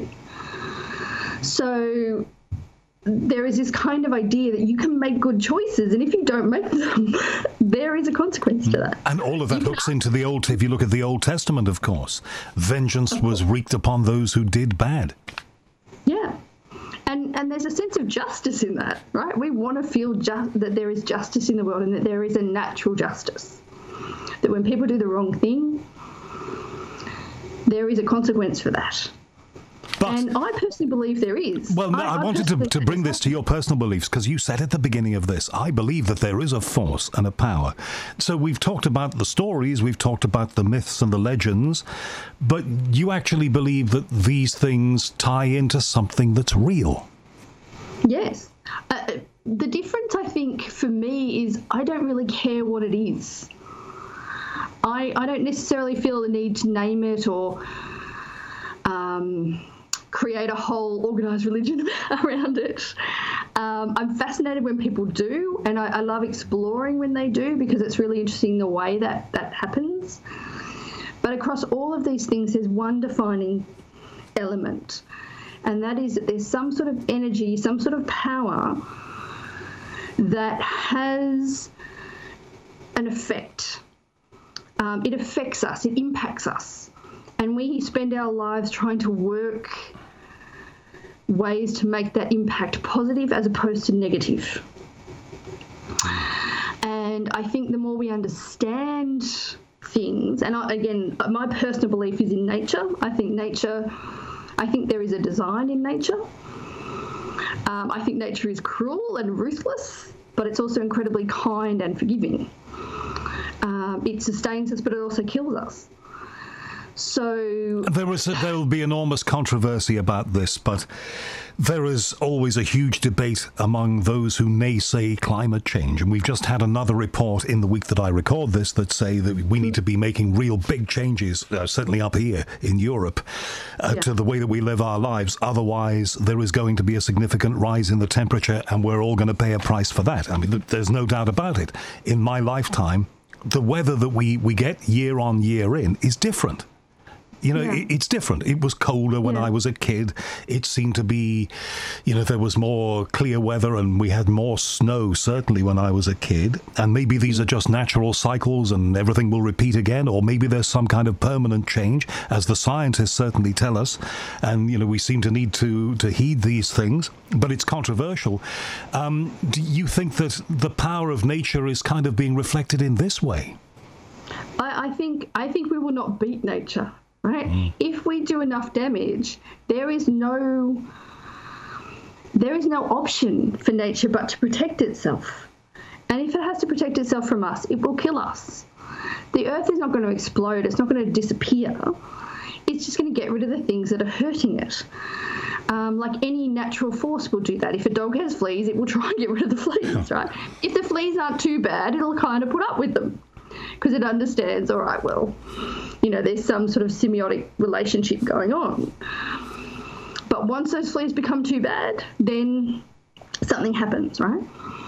So there is this kind of idea that you can make good choices, and if you don't make them, there is a consequence to that. And all of that hooks into the old, if you look at the Old Testament, of course, vengeance was wreaked upon those who did bad. Yeah. And there's a sense of justice in that, right? We want to feel that there is justice in the world, and that there is a natural justice. That when people do the wrong thing, there is a consequence for that. And I personally believe there is. Well, no, I wanted to bring this to your personal beliefs, because you said at the beginning of this, I believe that there is a force and a power. So we've talked about the stories, we've talked about the myths and the legends, but you actually believe that these things tie into something that's real. Yes. The difference, I think, for me is I don't really care what it is. I don't necessarily feel the need to name it or create a whole organised religion around it. I'm fascinated when people do, and I love exploring when they do, because it's really interesting the way that happens. But across all of these things, there's one defining element, and that is that there's some sort of energy, some sort of power that has an effect. It affects us, it impacts us. And we spend our lives trying to work ways to make that impact positive as opposed to negative. And I think the more we understand things, and again, my personal belief is in nature. I think there is a design in nature. I think nature is cruel and ruthless, but it's also incredibly kind and forgiving. It sustains us, but it also kills us. So there will be enormous controversy about this, but there is always a huge debate among those who naysay climate change. And we've just had another report in the week that I record this that say that we need to be making real big changes, certainly up here in Europe, to the way that we live our lives. Otherwise, there is going to be a significant rise in the temperature, and we're all going to pay a price for that. I mean, there's no doubt about it. In my lifetime, the weather that we get year on year in is different. You know, it's different. It was colder when I was a kid. It seemed to be, there was more clear weather and we had more snow, certainly when I was a kid. And maybe these are just natural cycles and everything will repeat again. Or maybe there's some kind of permanent change, as the scientists certainly tell us. And, we seem to need to heed these things. But it's controversial. Do you think that the power of nature is kind of being reflected in this way? I think we will not beat nature. Right? If we do enough damage, there is no option for nature but to protect itself. And if it has to protect itself from us, it will kill us. The earth is not going to explode. It's not going to disappear. It's just going to get rid of the things that are hurting it. Like any natural force will do that. If a dog has fleas, it will try and get rid of the fleas, right? If the fleas aren't too bad, it'll kind of put up with them because it understands, all right, well, there's some sort of symbiotic relationship going on. But once those fleas become too bad, then something happens, right?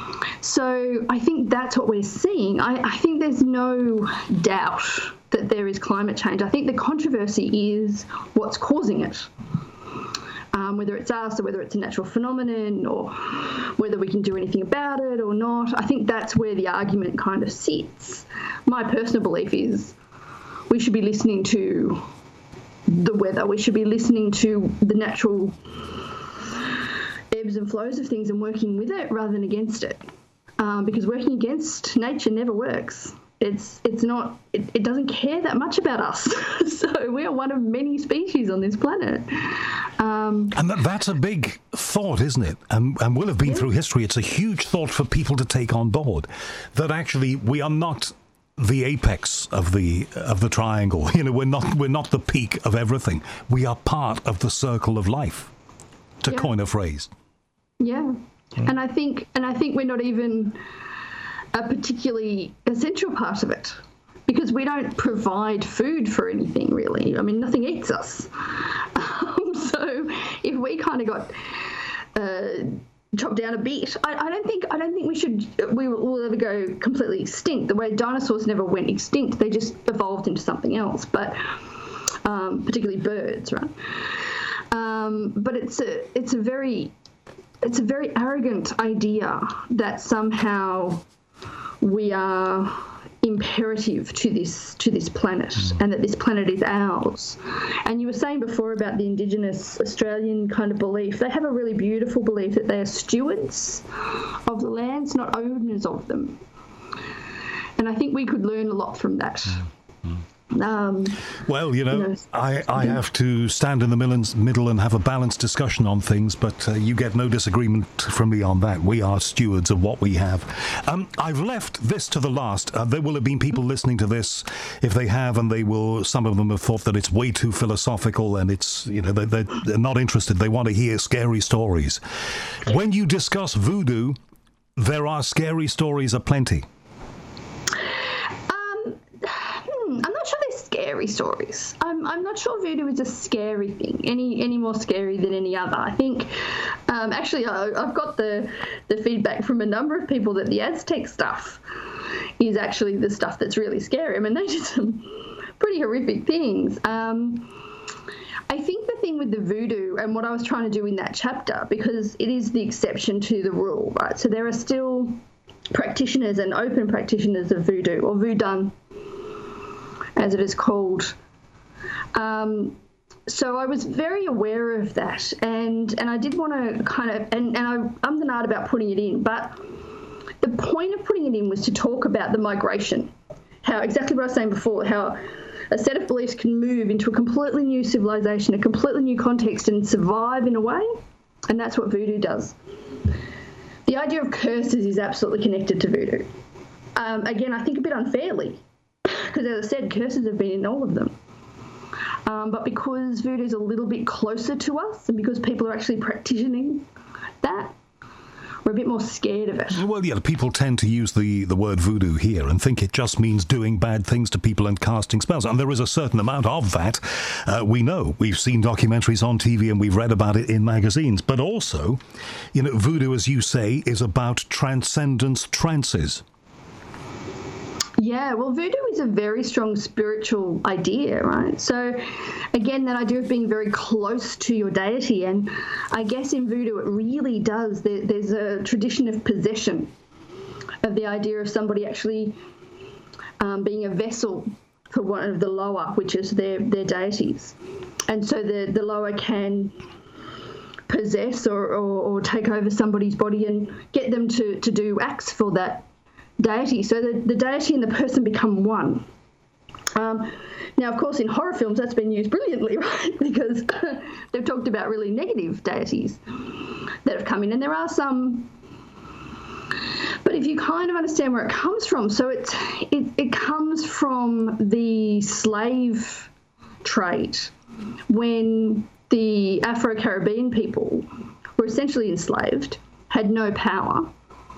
So I think that's what we're seeing. I think there's no doubt that there is climate change. I think the controversy is what's causing it. Whether it's us or whether it's a natural phenomenon or whether we can do anything about it or not. I think that's where the argument kind of sits. My personal belief is we should be listening to the weather. We should be listening to the natural ebbs and flows of things and working with it rather than against it. Because working against nature never works. It doesn't care that much about us. So we are one of many species on this planet. And that's a big thought, isn't it? And will have been through history. It's a huge thought for people to take on board, that actually we are not the apex of the triangle. We're not the peak of everything. We are part of the circle of life, to coin a phrase. Yeah. And I think we're not even a particularly essential part of it, because we don't provide food for anything really. I mean, nothing eats us. So if we kind of got chopped down a bit, I don't think we will ever go completely extinct. The way dinosaurs never went extinct, they just evolved into something else. But particularly birds, right? But it's a very arrogant idea that somehow we are imperative to this planet and that this planet is ours. And you were saying before about the Indigenous Australian kind of belief. They have a really beautiful belief that they are stewards of the lands, not owners of them. And I think we could learn a lot from that. Well, I have to stand in the middle and have a balanced discussion on things, but you get no disagreement from me on that. We are stewards of what we have. I've left this to the last. There will have been people listening to this, if they have, and some of them have thought that it's way too philosophical and it's, they're not interested. They want to hear scary stories. When you discuss voodoo, there are scary stories aplenty. I'm not sure they're scary stories. I'm not sure voodoo is a scary thing, any more scary than any other. I think, actually, I've got the feedback from a number of people that the Aztec stuff is actually the stuff that's really scary. I mean, they did some pretty horrific things. I think the thing with the voodoo and what I was trying to do in that chapter, because it is the exception to the rule, right? So there are still practitioners and open practitioners of voodoo, or voodoo, as it is called. So I was very aware of that, and I did want to kind of, and I'm the nut about putting it in, but the point of putting it in was to talk about the migration, how exactly what I was saying before, how a set of beliefs can move into a completely new civilization, a completely new context, and survive in a way, and that's what voodoo does. The idea of curses is absolutely connected to voodoo. Again, I think a bit unfairly, because as I said, curses have been in all of them. But because voodoo is a little bit closer to us, and because people are actually practicing that, we're a bit more scared of it. Well, yeah, people tend to use the word voodoo here and think it just means doing bad things to people and casting spells. And there is a certain amount of that. We know. We've seen documentaries on TV and we've read about it in magazines. But also, voodoo, as you say, is about transcendence trances. Yeah, well, voodoo is a very strong spiritual idea, right? So, again, that idea of being very close to your deity, and I guess in voodoo it really does. There's a tradition of possession, of the idea of somebody actually being a vessel for one of the lower, which is their deities. And so the lower can possess or take over somebody's body and get them to do acts for that deity. So the deity and the person become one. Now, of course, in horror films, that's been used brilliantly, right? Because they've talked about really negative deities that have come in, and there are some. But if you kind of understand where it comes from, so it comes from the slave trade, when the Afro-Caribbean people were essentially enslaved, had no power.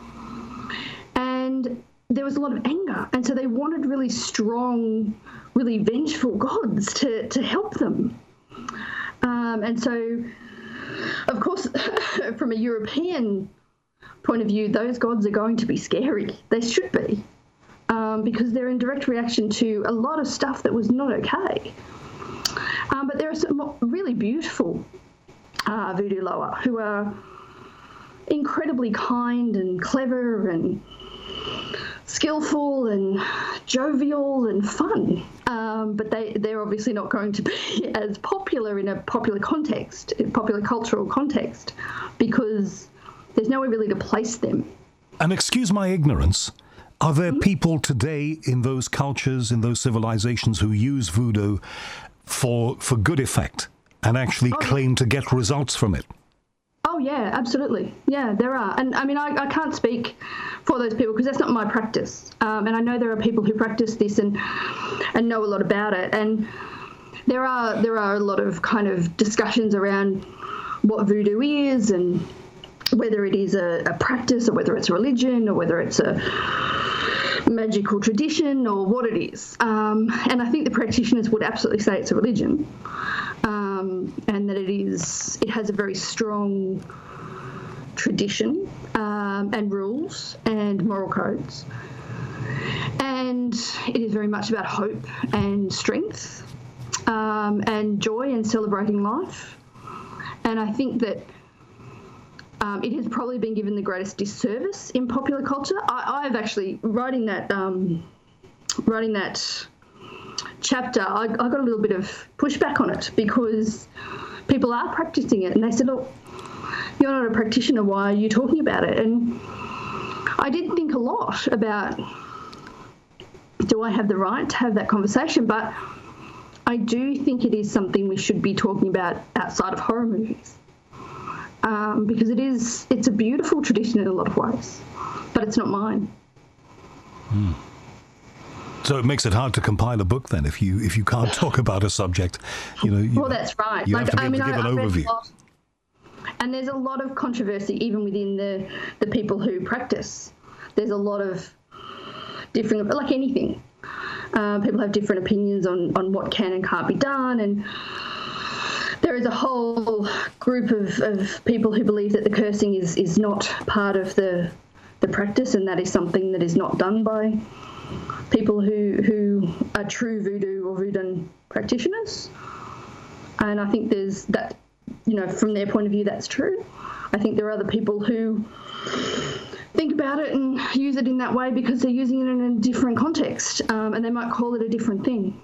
And there was a lot of anger, and so they wanted really strong, really vengeful gods to help them. And so, of course, from a European point of view, those gods are going to be scary. They should be, because they're in direct reaction to a lot of stuff that was not okay. But there are some really beautiful voodoo loa who are incredibly kind and clever and skillful and jovial and fun, but they're obviously not going to be as popular in a popular context, in popular cultural context, because there's nowhere really to place them. And excuse my ignorance, are there people today in those cultures, in those civilizations, who use voodoo for good effect and actually claim to get results from it? Oh, yeah, absolutely. Yeah, there are. And I mean, I can't speak for those people because that's not my practice. And I know there are people who practice this and know a lot about it. And there are a lot of kind of discussions around what voodoo is and whether it is a practice or whether it's a religion or whether it's a magical tradition or what it is. And I think the practitioners would absolutely say it's a religion. And that it has a very strong tradition and rules and moral codes. And it is very much about hope and strength and joy and celebrating life. And I think that it has probably been given the greatest disservice in popular culture. I've actually, writing that chapter, I got a little bit of pushback on it because people are practicing it and they said, look, you're not a practitioner, why are you talking about it? And I did think a lot about do I have the right to have that conversation? But I do think it is something we should be talking about outside of horror movies, because it's a beautiful tradition in a lot of ways, but it's not mine. So it makes it hard to compile a book then if you can't talk about a subject. Well, that's right. You have to be able to give an overview. And there's a lot of controversy even within the people who practice. There's a lot of different, like anything. People have different opinions on what can and can't be done, and there is a whole group of people who believe that the cursing is not part of the practice, and that is something that is not done by people who are true voodoo or voodoo practitioners. And I think there's that, from their point of view, that's true. I think there are other people who think about it and use it in that way because they're using it in a different context, and they might call it a different thing.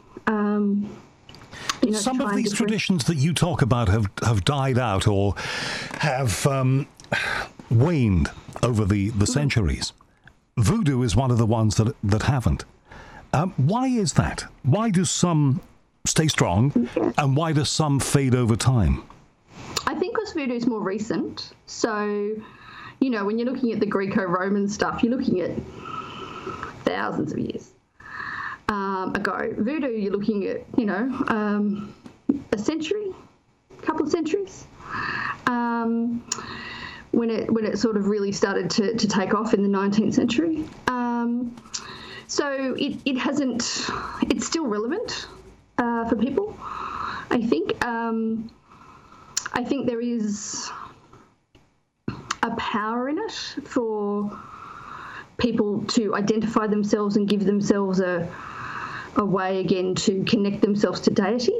Some of these traditions that you talk about have died out or have waned over the centuries. Voodoo is one of the ones that haven't. Why is that? Why do some stay strong, and why do some fade over time? I think because voodoo is more recent. So, when you're looking at the Greco-Roman stuff, you're looking at thousands of years ago. Voodoo, you're looking at, a century, a couple of centuries. When it sort of really started to take off in the 19th century. So it hasn't, it's still relevant for people, I think. I think there is a power in it for people to identify themselves and give themselves a way again to connect themselves to deity.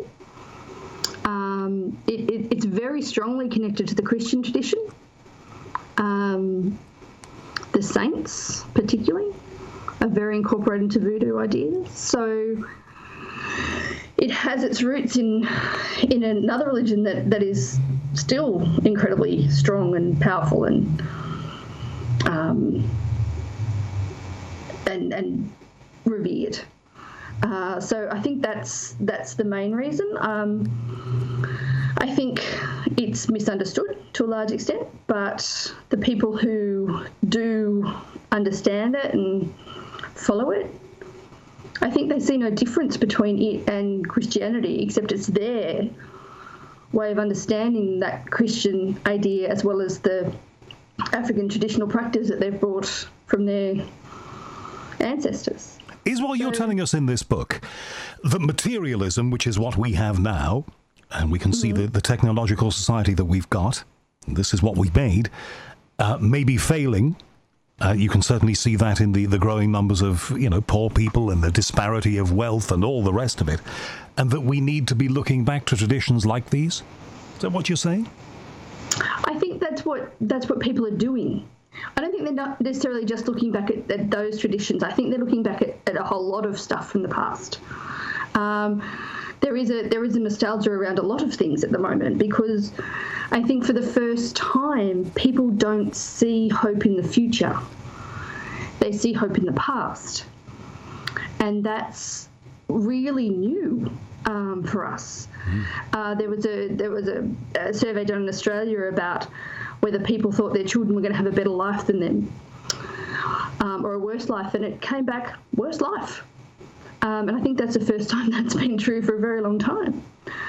It's very strongly connected to the Christian tradition. The saints, particularly, are very incorporated into voodoo ideas. So it has its roots in another religion that is still incredibly strong and powerful and revered. So I think that's the main reason. I think it's misunderstood to a large extent, but the people who do understand it and follow it, I think they see no difference between it and Christianity, except it's their way of understanding that Christian idea as well as the African traditional practice that they've brought from their ancestors. Is what you're telling us in this book that materialism, which is what we have now, and we can see the technological society that we've got, this is what we made, may be failing. You can certainly see that in the growing numbers of, poor people and the disparity of wealth and all the rest of it, and that we need to be looking back to traditions like these? Is that what you're saying? I think that's what people are doing. I don't think they're not necessarily just looking back at those traditions. I think they're looking back at a whole lot of stuff from the past. There is a nostalgia around a lot of things at the moment because I think for the first time people don't see hope in the future. They see hope in the past. And that's really new for us. There was a survey done in Australia about whether people thought their children were going to have a better life than them or a worse life, and it came back worse life. And I think that's the first time that's been true for a very long time.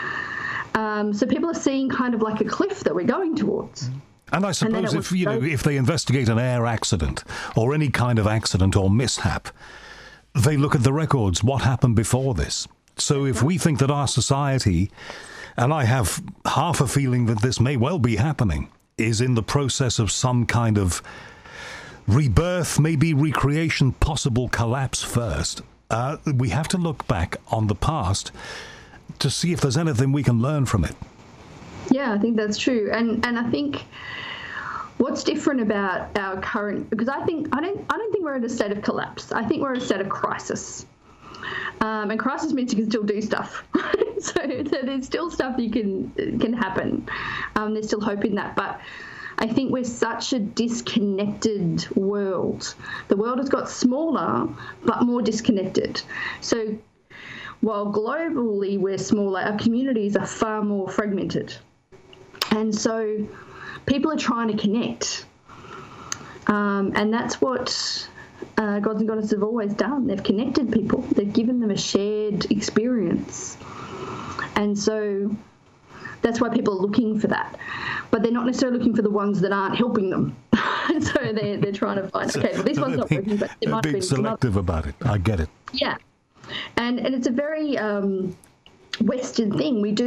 So people are seeing kind of like a cliff that we're going towards. And I suppose if they investigate an air accident or any kind of accident or mishap, they look at the records, what happened before this. So if we think that our society, and I have half a feeling that this may well be happening, is in the process of some kind of rebirth, maybe recreation, possible collapse first, we have to look back on the past to see if there's anything we can learn from it. Yeah, I think that's true. And I think what's different about our current, because I don't think we're in a state of collapse. I think we're in a state of crisis. And crisis means you can still do stuff. so there's still stuff can happen. There's still hope in that. But I think we're such a disconnected world. The world has got smaller, but more disconnected. So while globally we're smaller, our communities are far more fragmented. And so people are trying to connect. And that's what Gods and Goddesses have always done. They've connected people. They've given them a shared experience. And so that's why people are looking for that. But they're not necessarily looking for the ones that aren't helping them. So they're trying to find, okay, well, this one's not working, but it might have been selective about it. I get it. Yeah. And it's a very Western thing. We're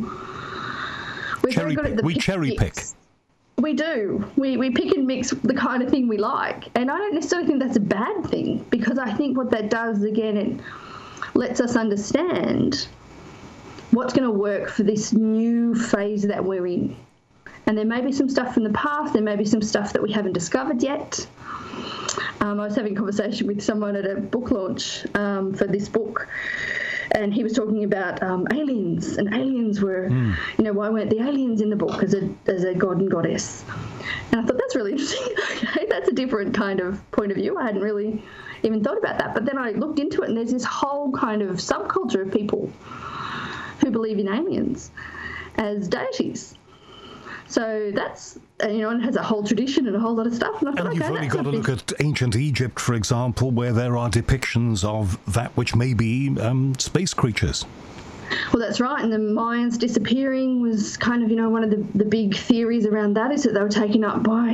very good at the cherry pick. We do. We pick and mix the kind of thing we like. And I don't necessarily think that's a bad thing, because I think what that does, again, it lets us understand what's going to work for this new phase that we're in. And there may be some stuff from the past. There may be some stuff that we haven't discovered yet. I was having a conversation with someone at a book launch for this book, and he was talking about aliens, and aliens were, why weren't the aliens in the book as a god and goddess? And I thought, that's really interesting. Okay, that's a different kind of point of view. I hadn't really even thought about that. But then I looked into it, and there's this whole kind of subculture of people who believe in aliens as deities. So that's, and it has a whole tradition and a whole lot of stuff. And I thought, you've only got to look at ancient Egypt, for example, where there are depictions of that which may be space creatures. Well, that's right. And the Mayans disappearing was kind of, one of the big theories around that is that they were taken up by,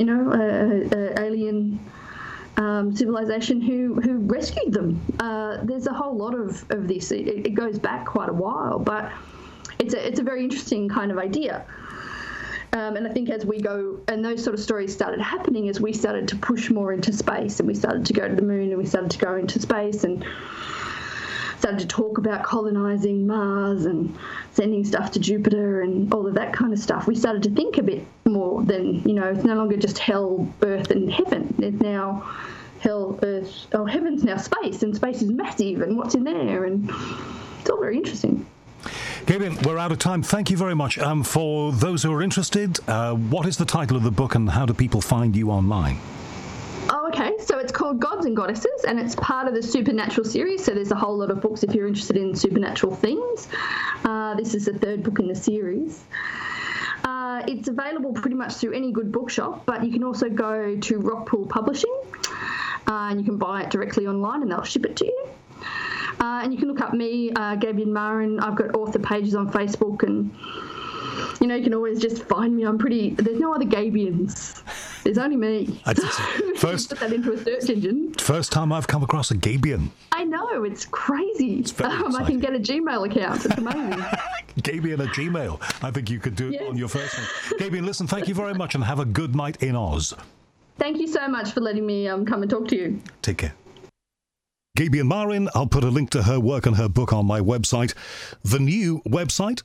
a alien civilization who rescued them. There's a whole lot of this. It goes back quite a while, but it's a very interesting kind of idea. And I think as we go, and those sort of stories started happening as we started to push more into space, and we started to go to the moon, and we started to go into space, and started to talk about colonizing Mars and sending stuff to Jupiter and all of that kind of stuff. We started to think a bit more than, it's no longer just hell, earth, and heaven. It's now hell, earth, heaven's now space, and space is massive, and what's in there, and it's all very interesting. Gabriel, we're out of time. Thank you very much. For those who are interested, what is the title of the book, and how do people find you online? Oh, okay. So it's called Gods and Goddesses, and it's part of the Supernatural series. So there's a whole lot of books if you're interested in supernatural themes. This is the third book in the series. It's available pretty much through any good bookshop, but you can also go to Rockpool Publishing, and you can buy it directly online, and they'll ship it to you. And you can look up me, Gabriel Marin. I've got author pages on Facebook, and you can always just find me. There's no other Gabians. There's only me. First, put that into a search engine. First time I've come across a Gabian. I know, it's crazy. It's very I can get a Gmail account. It's amazing. Gabian at Gmail. I think you could do it on your first one. Gabian, listen, thank you very much, and have a good night in Oz. Thank you so much for letting me come and talk to you. Take care. Gabian Marin, I'll put a link to her work and her book on my website. The new website,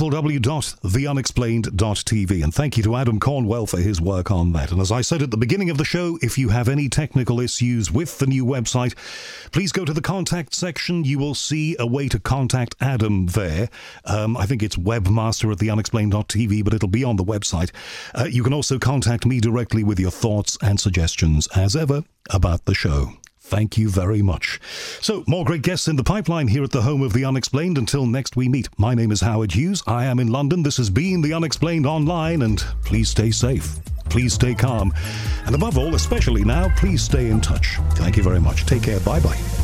www.theunexplained.tv. And thank you to Adam Cornwell for his work on that. And as I said at the beginning of the show, if you have any technical issues with the new website, please go to the contact section. You will see a way to contact Adam there. I think it's webmaster@theunexplained.tv, but it'll be on the website. You can also contact me directly with your thoughts and suggestions, as ever, about the show. Thank you very much. So, more great guests in the pipeline here at the home of The Unexplained. Until next we meet, my name is Howard Hughes. I am in London. This has been The Unexplained Online, and please stay safe. Please stay calm. And above all, especially now, please stay in touch. Thank you very much. Take care. Bye-bye.